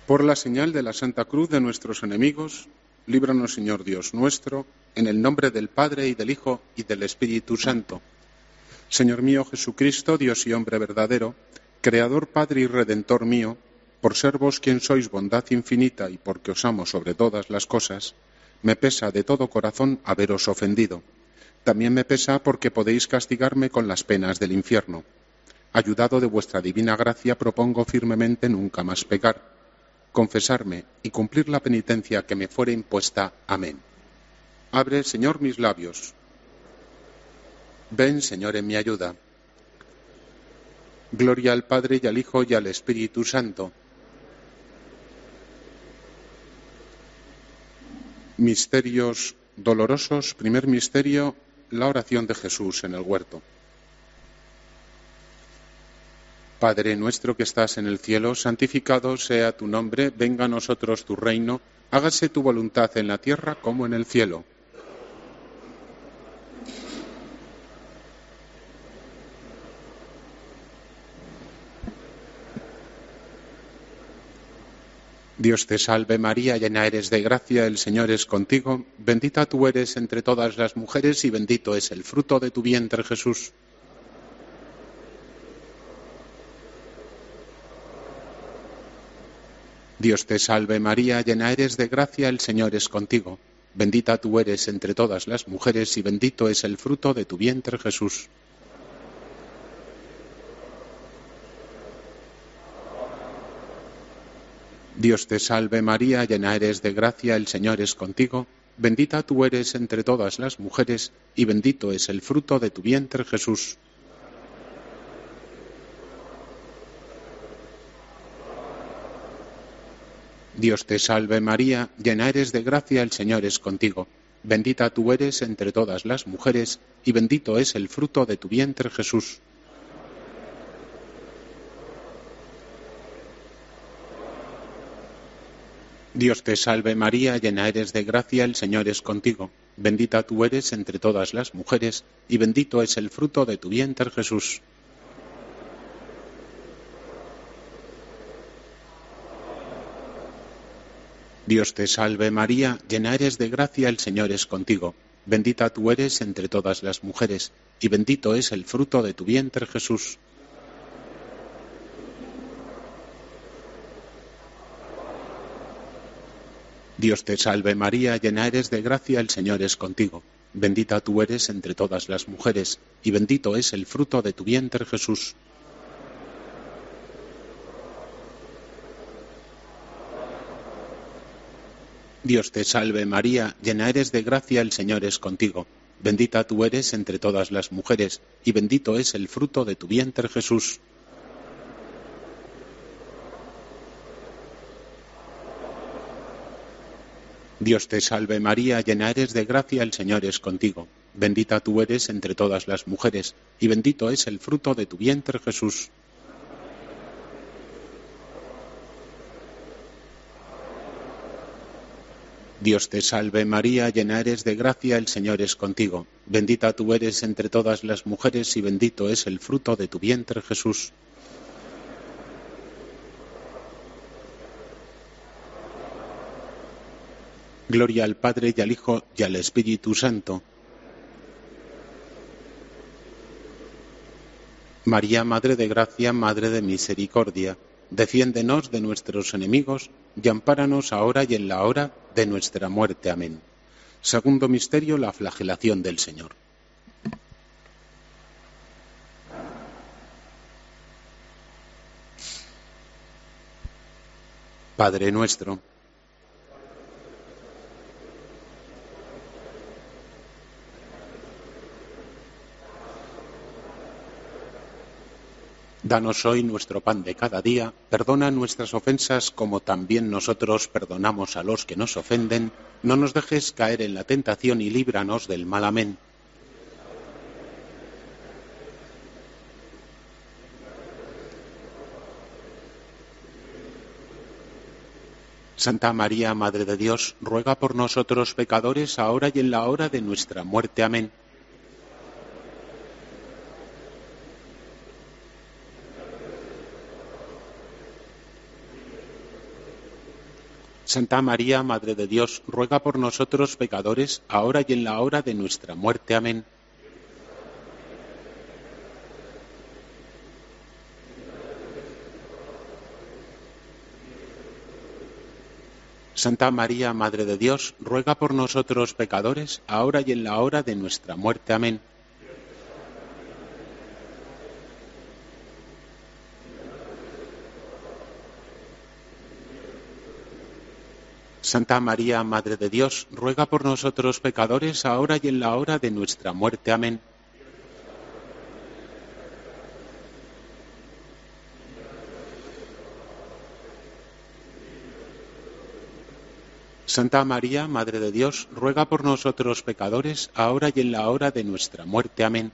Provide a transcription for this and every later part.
Por la señal de la Santa Cruz de nuestros enemigos, líbranos, Señor Dios nuestro, en el nombre del Padre, y del Hijo, y del Espíritu Santo. Señor mío Jesucristo, Dios y hombre verdadero, Creador, Padre y Redentor mío, por ser vos quien sois bondad infinita y porque os amo sobre todas las cosas, me pesa de todo corazón haberos ofendido. También me pesa porque podéis castigarme con las penas del infierno. Ayudado de vuestra divina gracia, propongo firmemente nunca más pecar, confesarme y cumplir la penitencia que me fuere impuesta. Amén. Abre, Señor, mis labios. Ven, Señor, en mi ayuda. Gloria al Padre, y al Hijo, y al Espíritu Santo. Misterios dolorosos. Primer misterio, la oración de Jesús en el huerto. Padre nuestro que estás en el cielo, santificado sea tu nombre, venga a nosotros tu reino, hágase tu voluntad en la tierra como en el cielo. Dios te salve María, llena eres de gracia, el Señor es contigo, bendita tú eres entre todas las mujeres y bendito es el fruto de tu vientre, Jesús. Dios te salve María, llena eres de gracia, el Señor es contigo, bendita tú eres entre todas las mujeres y bendito es el fruto de tu vientre, Jesús. Dios te salve María, llena eres de gracia, el Señor es contigo, bendita tú eres entre todas las mujeres y bendito es el fruto de tu vientre, Jesús. Dios te salve María, llena eres de gracia, el Señor es contigo, bendita tú eres entre todas las mujeres y bendito es el fruto de tu vientre, Jesús. Dios te salve María, llena eres de gracia, el Señor es contigo, bendita tú eres entre todas las mujeres y bendito es el fruto de tu vientre, Jesús. Dios te salve María, llena eres de gracia, el Señor es contigo, bendita tú eres entre todas las mujeres y bendito es el fruto de tu vientre, Jesús. Dios te salve María, llena eres de gracia, el Señor es contigo, bendita tú eres entre todas las mujeres y bendito es el fruto de tu vientre, Jesús. Dios te salve María, llena eres de gracia, el Señor es contigo, bendita tú eres entre todas las mujeres y bendito es el fruto de tu vientre, Jesús. Dios te salve María, llena eres de gracia, el Señor es contigo, bendita tú eres entre todas las mujeres y bendito es el fruto de tu vientre, Jesús. Dios te salve María, llena eres de gracia, el Señor es contigo, bendita tú eres entre todas las mujeres y bendito es el fruto de tu vientre, Jesús. Gloria al Padre y al Hijo y al Espíritu Santo. María, Madre de Gracia, Madre de Misericordia, defiéndenos de nuestros enemigos y ampáranos ahora y en la hora de nuestra muerte. Amén. Segundo misterio, la flagelación del Señor. Padre nuestro, danos hoy nuestro pan de cada día, perdona nuestras ofensas como también nosotros perdonamos a los que nos ofenden, no nos dejes caer en la tentación y líbranos del mal. Amén. Santa María, Madre de Dios, ruega por nosotros pecadores, ahora y en la hora de nuestra muerte. Amén. Santa María, Madre de Dios, ruega por nosotros pecadores, ahora y en la hora de nuestra muerte. Amén. Santa María, Madre de Dios, ruega por nosotros pecadores, ahora y en la hora de nuestra muerte. Amén. Santa María, Madre de Dios, ruega por nosotros pecadores, ahora y en la hora de nuestra muerte. Amén. Santa María, Madre de Dios, ruega por nosotros pecadores, ahora y en la hora de nuestra muerte. Amén.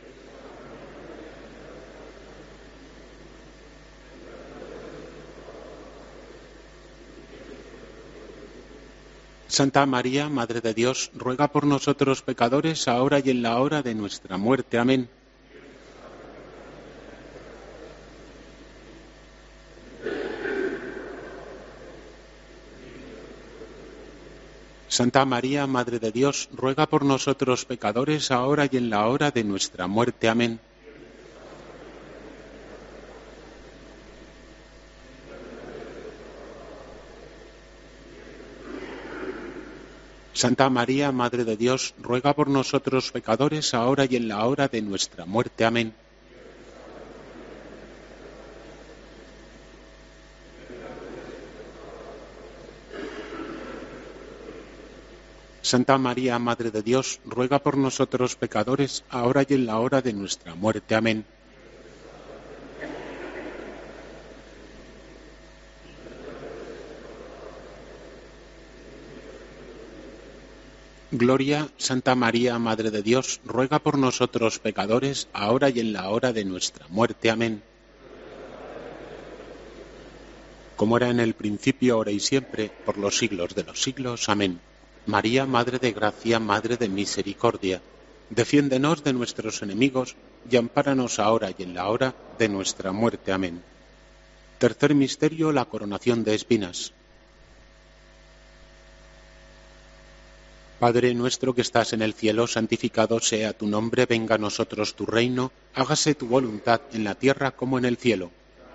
Santa María, Madre de Dios, ruega por nosotros pecadores, ahora y en la hora de nuestra muerte. Amén. Santa María, Madre de Dios, ruega por nosotros pecadores, ahora y en la hora de nuestra muerte. Amén. Santa María, Madre de Dios, ruega por nosotros pecadores, ahora y en la hora de nuestra muerte. Amén. Santa María, Madre de Dios, ruega por nosotros pecadores, ahora y en la hora de nuestra muerte. Amén. Gloria, Santa María, Madre de Dios, ruega por nosotros pecadores, ahora y en la hora de nuestra muerte. Amén. Como era en el principio, ahora y siempre, por los siglos de los siglos. Amén. María, Madre de Gracia, Madre de Misericordia, defiéndenos de nuestros enemigos y ampáranos ahora y en la hora de nuestra muerte. Amén. Tercer misterio, la coronación de espinas. Padre nuestro que estás en el cielo, santificado sea tu nombre, venga a nosotros tu reino, hágase tu voluntad en la tierra como en el cielo.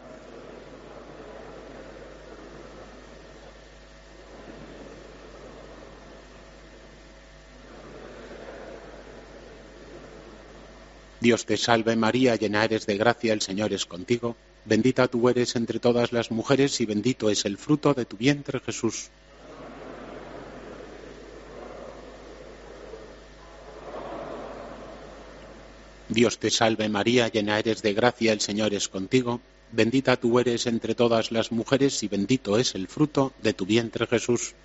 Dios te salve María, llena eres de gracia, el Señor es contigo, bendita tú eres entre todas las mujeres y bendito es el fruto de tu vientre, Jesús. Dios te salve María, llena eres de gracia, el Señor es contigo, bendita tú eres entre todas las mujeres y bendito es el fruto de tu vientre, Jesús.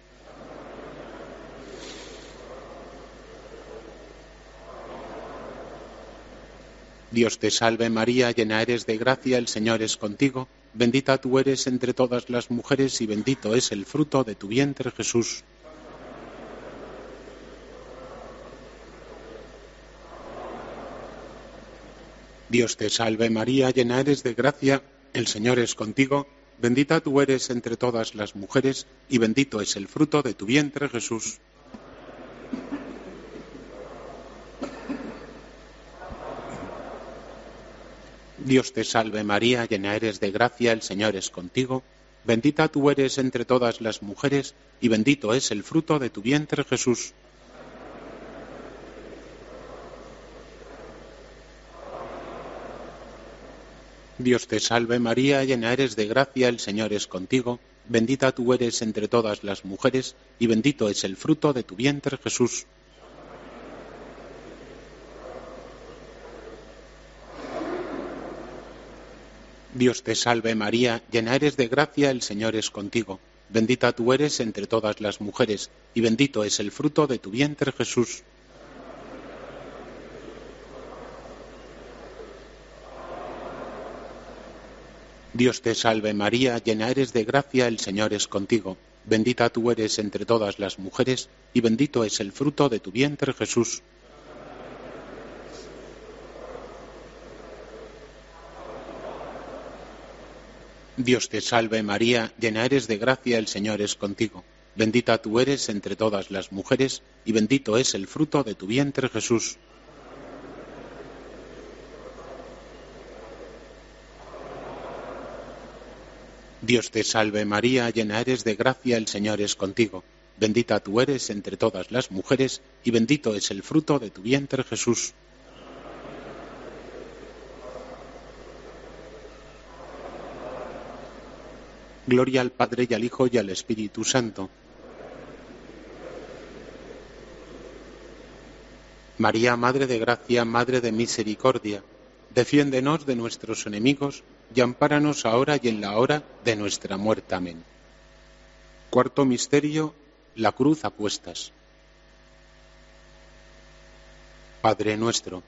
Dios te salve María, llena eres de gracia, el Señor es contigo, bendita tú eres entre todas las mujeres y bendito es el fruto de tu vientre, Jesús. Dios te salve María, llena eres de gracia, el Señor es contigo, bendita tú eres entre todas las mujeres y bendito es el fruto de tu vientre, Jesús. Dios te salve María, llena eres de gracia, el Señor es contigo, bendita tú eres entre todas las mujeres y bendito es el fruto de tu vientre, Jesús. Dios te salve María, llena eres de gracia, el Señor es contigo, bendita tú eres entre todas las mujeres y bendito es el fruto de tu vientre, Jesús. Dios te salve María, llena eres de gracia, el Señor es contigo, bendita tú eres entre todas las mujeres y bendito es el fruto de tu vientre, Jesús. Dios te salve María, llena eres de gracia, el Señor es contigo, bendita tú eres entre todas las mujeres y bendito es el fruto de tu vientre, Jesús. Dios te salve María, llena eres de gracia, el Señor es contigo. Bendita tú eres entre todas las mujeres, y bendito es el fruto de tu vientre, Jesús. Dios te salve María, llena eres de gracia, el Señor es contigo. Bendita tú eres entre todas las mujeres, y bendito es el fruto de tu vientre, Jesús. Gloria al Padre y al Hijo y al Espíritu Santo. María, Madre de Gracia, Madre de Misericordia, defiéndenos de nuestros enemigos y ampáranos ahora y en la hora de nuestra muerte. Amén. Cuarto misterio, la cruz a cuestas. Padre nuestro,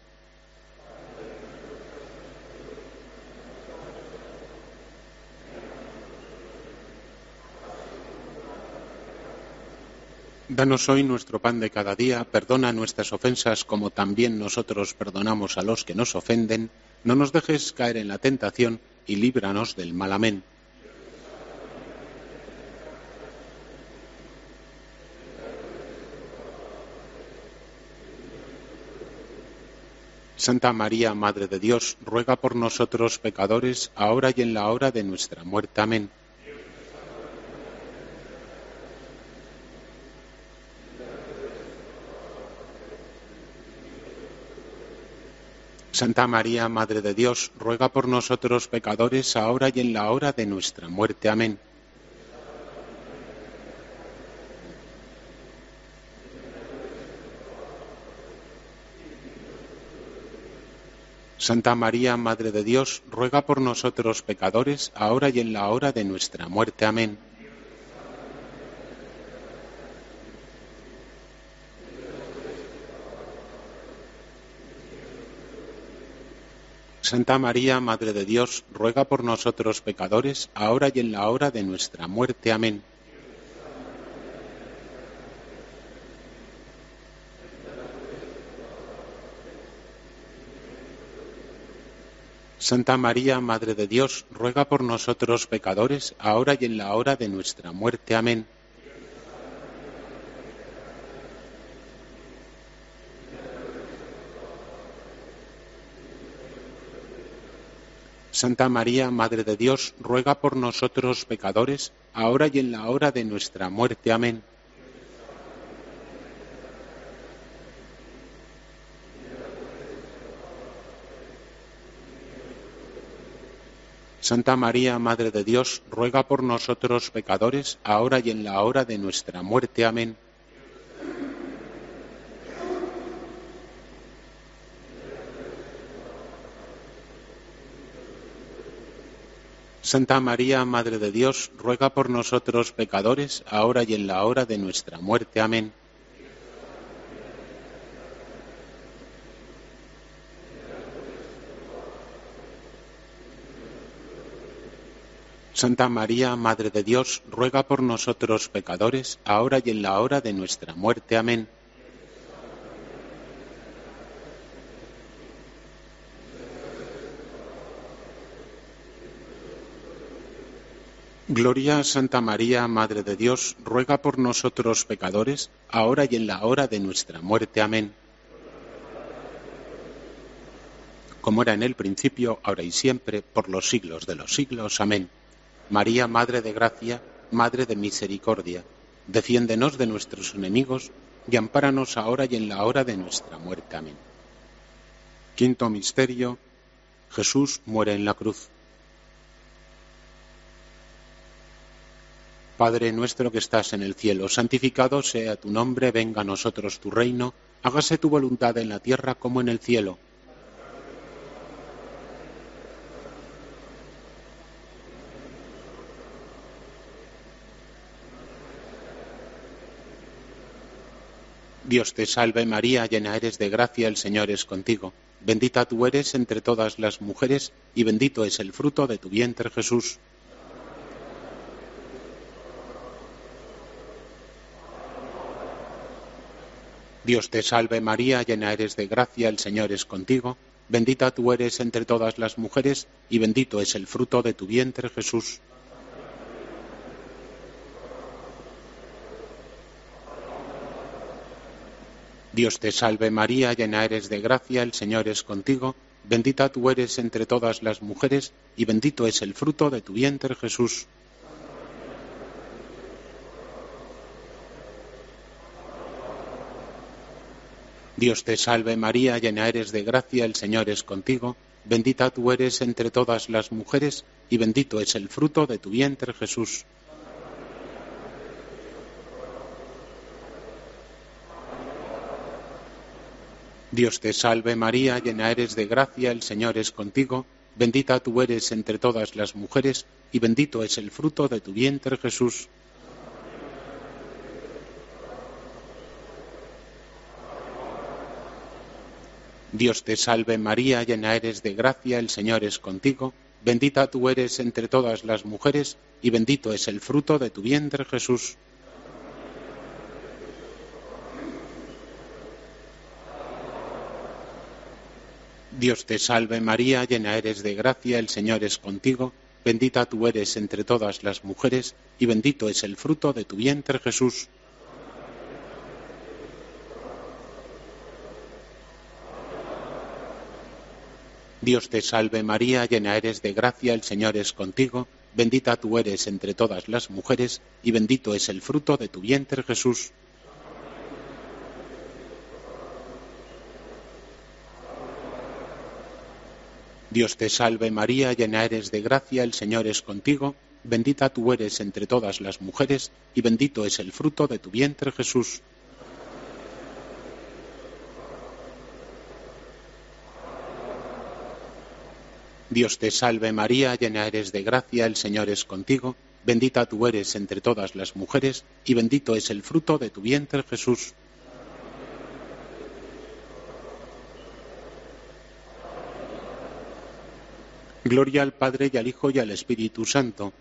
danos hoy nuestro pan de cada día, perdona nuestras ofensas como también nosotros perdonamos a los que nos ofenden, no nos dejes caer en la tentación y líbranos del mal. Amén. Santa María, Madre de Dios, ruega por nosotros pecadores, ahora y en la hora de nuestra muerte. Amén. Santa María, Madre de Dios, ruega por nosotros pecadores, ahora y en la hora de nuestra muerte. Amén. Santa María, Madre de Dios, ruega por nosotros pecadores, ahora y en la hora de nuestra muerte. Amén. Santa María, Madre de Dios, ruega por nosotros pecadores, ahora y en la hora de nuestra muerte. Amén. Santa María, Madre de Dios, ruega por nosotros pecadores, ahora y en la hora de nuestra muerte. Amén. Santa María, Madre de Dios, ruega por nosotros pecadores, ahora y en la hora de nuestra muerte. Amén. Santa María, Madre de Dios, ruega por nosotros pecadores, ahora y en la hora de nuestra muerte. Amén. Santa María, Madre de Dios, ruega por nosotros pecadores, ahora y en la hora de nuestra muerte. Amén. Santa María, Madre de Dios, ruega por nosotros pecadores, ahora y en la hora de nuestra muerte. Amén. Gloria a Santa María, Madre de Dios, ruega por nosotros pecadores, ahora y en la hora de nuestra muerte. Amén. Como era en el principio, ahora y siempre, por los siglos de los siglos. Amén. María, Madre de Gracia, Madre de Misericordia, defiéndenos de nuestros enemigos y ampáranos ahora y en la hora de nuestra muerte. Amén. Quinto misterio, Jesús muere en la cruz. Padre nuestro que estás en el cielo, santificado sea tu nombre, venga a nosotros tu reino, hágase tu voluntad en la tierra como en el cielo. Dios te salve María, llena eres de gracia, el Señor es contigo. Bendita tú eres entre todas las mujeres, y bendito es el fruto de tu vientre, Jesús. Dios te salve María, llena eres de gracia, el Señor es contigo. bendita tú eres entre todas las mujeres, y bendito es el fruto de tu vientre, Jesús. Dios te salve María, llena eres de gracia, el Señor es contigo, bendita tú eres entre todas las mujeres, y bendito es el fruto de tu vientre, Jesús. Dios te salve María, llena eres de gracia, el Señor es contigo, bendita tú eres entre todas las mujeres, y bendito es el fruto de tu vientre, Jesús. Dios te salve María, llena eres de gracia, el Señor es contigo, bendita tú eres entre todas las mujeres, y bendito es el fruto de tu vientre, Jesús. Dios te salve María, llena eres de gracia, el Señor es contigo, bendita tú eres entre todas las mujeres, y bendito es el fruto de tu vientre, Jesús. Dios te salve María, llena eres de gracia, el Señor es contigo, bendita tú eres entre todas las mujeres, y bendito es el fruto de tu vientre, Jesús. Dios te salve María, llena eres de gracia, el Señor es contigo, bendita tú eres entre todas las mujeres, y bendito es el fruto de tu vientre, Jesús. Dios te salve María, llena eres de gracia, el Señor es contigo, bendita tú eres entre todas las mujeres, y bendito es el fruto de tu vientre, Jesús. Dios te salve María, llena eres de gracia, el Señor es contigo, bendita tú eres entre todas las mujeres, y bendito es el fruto de tu vientre, Jesús. Gloria al Padre y al Hijo y al Espíritu Santo.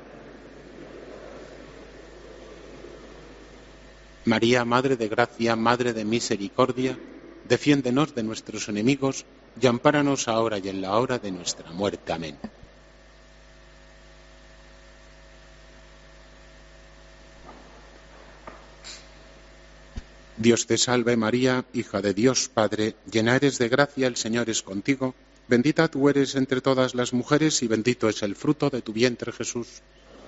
María, Madre de Gracia, Madre de Misericordia, defiéndenos de nuestros enemigos y ampáranos ahora y en la hora de nuestra muerte. Amén. Dios te salve María, hija de Dios Padre, llena eres de gracia, el Señor es contigo, bendita tú eres entre todas las mujeres y bendito es el fruto de tu vientre, Jesús.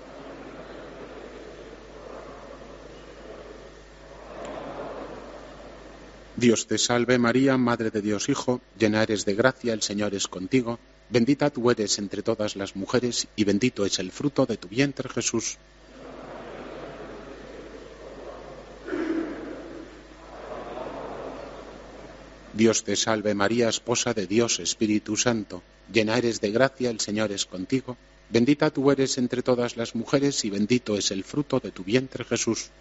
Dios te salve María, Madre de Dios Hijo, llena eres de gracia, el Señor es contigo, bendita tú eres entre todas las mujeres y bendito es el fruto de tu vientre, Jesús. Dios te salve María, esposa de Dios Espíritu Santo, llena eres de gracia, el Señor es contigo, bendita tú eres entre todas las mujeres y bendito es el fruto de tu vientre, Jesús.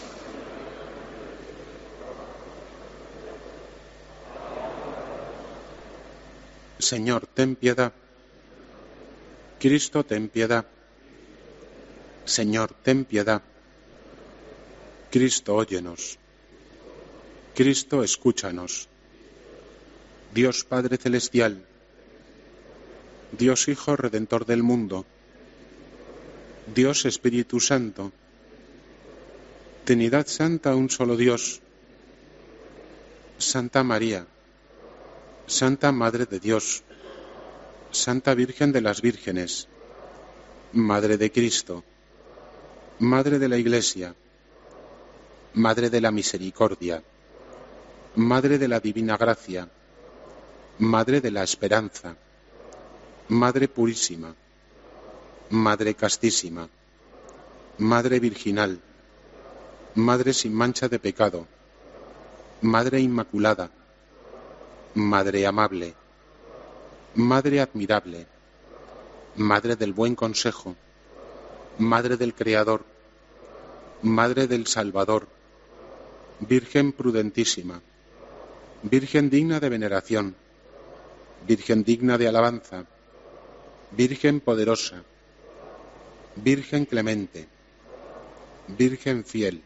Señor, ten piedad. Cristo, ten piedad. Señor, ten piedad. Cristo, óyenos. Cristo, escúchanos. Dios Padre Celestial, Dios Hijo Redentor del mundo, Dios Espíritu Santo, Trinidad Santa, un solo Dios, Santa María, Santa Madre de Dios, Santa Virgen de las Vírgenes, Madre de Cristo, Madre de la Iglesia, Madre de la Misericordia, Madre de la Divina Gracia, Madre de la Esperanza, Madre Purísima, Madre Castísima, Madre Virginal, Madre sin mancha de pecado, Madre Inmaculada, Madre amable, Madre admirable, Madre del buen consejo, Madre del Creador, Madre del Salvador, Virgen prudentísima, Virgen digna de veneración, Virgen digna de alabanza, Virgen poderosa, Virgen clemente, Virgen fiel,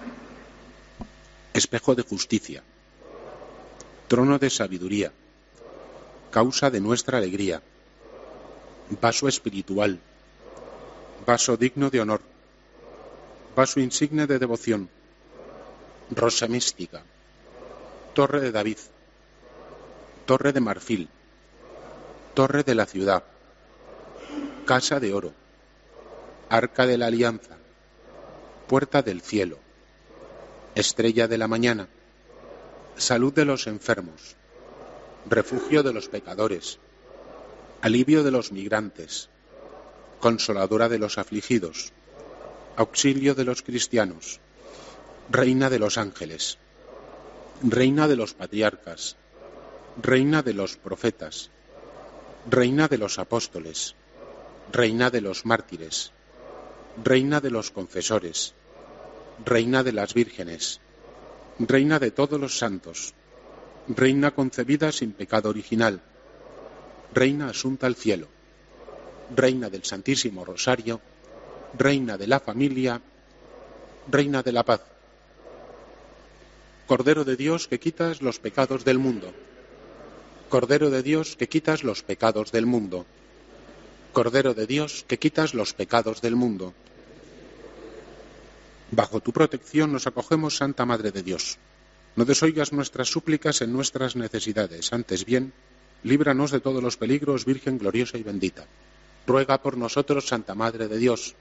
espejo de justicia, trono de sabiduría, causa de nuestra alegría, vaso espiritual, vaso digno de honor, vaso insigne de devoción, rosa mística, torre de David, torre de marfil, torre de la ciudad, casa de oro, arca de la alianza, puerta del cielo, estrella de la mañana, salud de los enfermos, refugio de los pecadores, alivio de los migrantes, consoladora de los afligidos, auxilio de los cristianos, reina de los ángeles, reina de los patriarcas, reina de los profetas, reina de los apóstoles, reina de los mártires, reina de los confesores, reina de las vírgenes, reina de todos los santos, reina concebida sin pecado original, reina asunta al cielo, reina del Santísimo Rosario, reina de la familia, reina de la paz. Cordero de Dios que quitas los pecados del mundo. Cordero de Dios que quitas los pecados del mundo. Cordero de Dios que quitas los pecados del mundo. Bajo tu protección nos acogemos, Santa Madre de Dios. No desoigas nuestras súplicas en nuestras necesidades, antes bien, líbranos de todos los peligros, Virgen gloriosa y bendita. Ruega por nosotros, Santa Madre de Dios.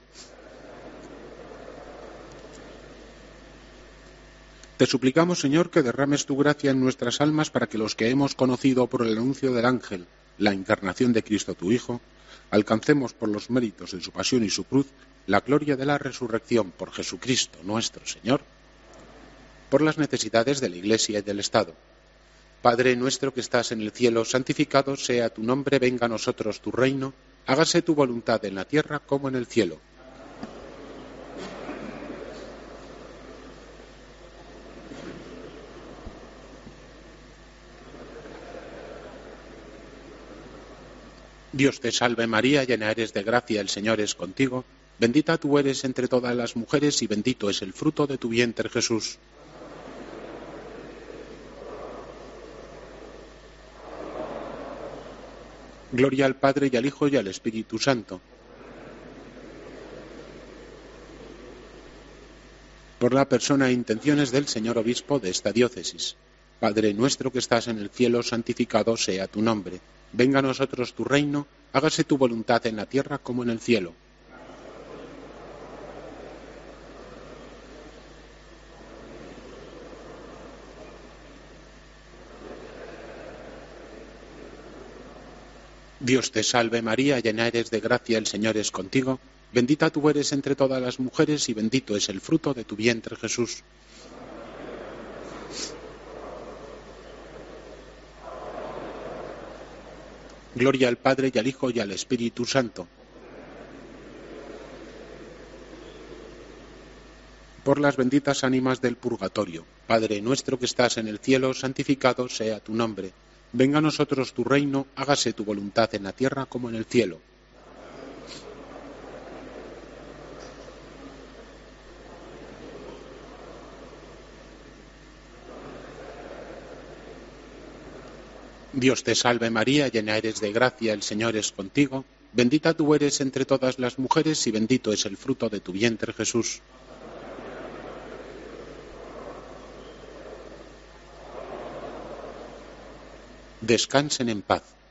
Te suplicamos, Señor, que derrames tu gracia en nuestras almas para que los que hemos conocido por el anuncio del ángel la encarnación de Cristo tu Hijo, alcancemos por los méritos de su pasión y su cruz la gloria de la resurrección por Jesucristo nuestro Señor, por las necesidades de la Iglesia y del Estado. Padre nuestro que estás en el cielo, santificado sea tu nombre, venga a nosotros tu reino, hágase tu voluntad en la tierra como en el cielo. Dios te salve María, llena eres de gracia, el Señor es contigo, bendita tú eres entre todas las mujeres y bendito es el fruto de tu vientre Jesús. Gloria al Padre y al Hijo y al Espíritu Santo. Por la persona e intenciones del señor obispo de esta diócesis. Padre nuestro que estás en el cielo, santificado sea tu nombre. Venga a nosotros tu reino, hágase tu voluntad en la tierra como en el cielo. Dios te salve María, llena eres de gracia, el Señor es contigo, bendita tú eres entre todas las mujeres y bendito es el fruto de tu vientre Jesús. Gloria al Padre y al Hijo y al Espíritu Santo. Por las benditas ánimas del purgatorio, Padre nuestro que estás en el cielo, santificado sea tu nombre. Venga a nosotros tu reino, hágase tu voluntad en la tierra como en el cielo. Dios te salve María, llena eres de gracia, el Señor es contigo, bendita tú eres entre todas las mujeres y bendito es el fruto de tu vientre Jesús. Descansen en paz.